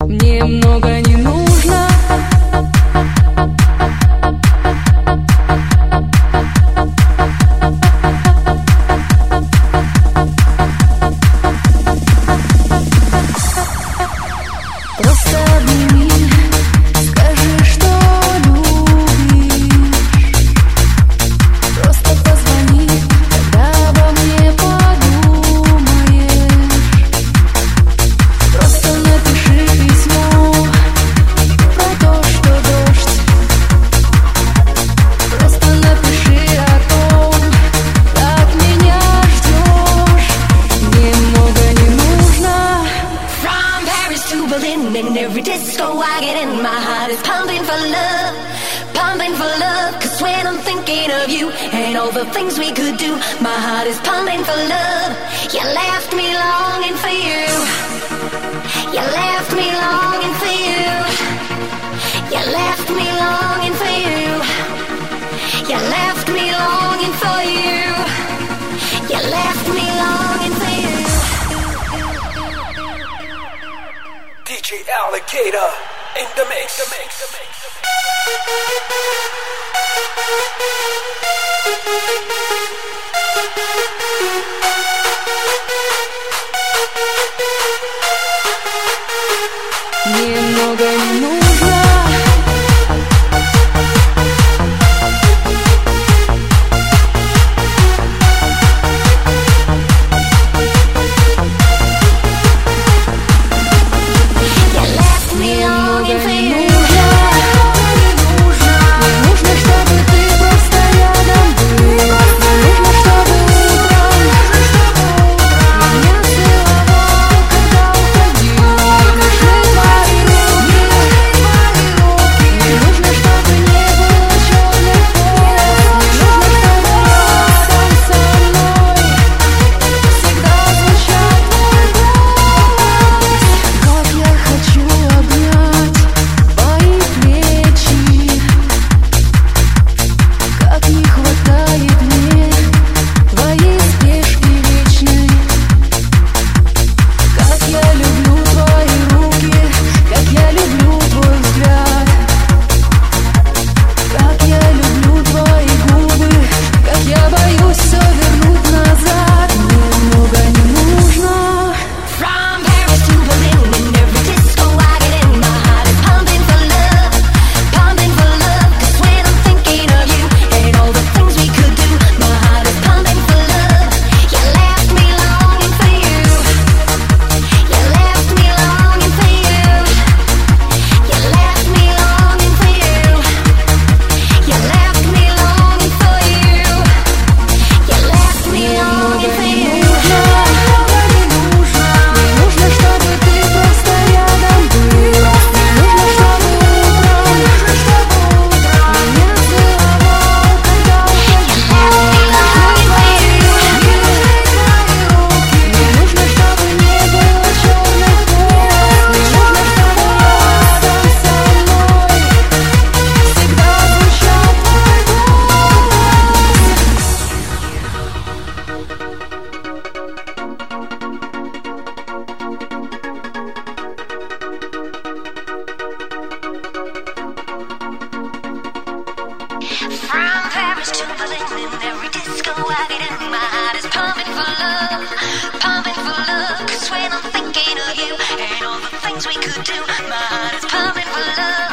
Мне много не нужно. Просто обними, скажи, что любишь. Просто позвони, когда обо мне подумаешь. Просто напиши письмо про то, что дождь. Просто напиши о том, как меня ждешь. Мне много не нужно. From Paris to Berlin, in every disco I get in, my heart is pumping for love, pumping for love. Cause when I'm thinking of you and all the things we could do, my heart is pumping for love. You left me longing for you. You left me longing for you. You left me longing for you. You left me longing for you. You left me longing for you. DJ Alligator in the mix. Мне много не нужно. Мне много не нужно. Мне нужно, чтобы ты просто рядом был. Мне нужно, чтобы утром меня целовал, когда уходил. Мне нужны твои руки. Мне нужно, чтобы не было черных полос. Мне нужно, чтобы рядом со мной всегда звучал твой голос. Как я хочу обнять твои плечи, как не хватает мне твоей спешки вечной. Как я люблю твои руки, как я люблю твой взгляд. Как я люблю твои губы, как я боюсь все вернуть назад. Мне много не нужно. From Paris to Berlin, in every disco I get in, my heart is pumping for love, pumping for love. Cause when I'm thinking of you and all the things we could do, my heart is pumping for love. You left me longing for you. You left me longing for you. You left me longing for you. You left me longing for you. You left me longing for you. Мне нужно, чтобы ты просто рядом был. Мне нужно, чтобы утром меня целовал, когда уходил. Мне нужно, чтобы не было черных полос. Мне нужно, чтобы рядом со мной всегда звучал твой From Paris to Berlin, in every disco I get in, my heart is pumping for love, pumping for love. Cause when I'm thinking of you and all the things we could do, my heart is pumping for love.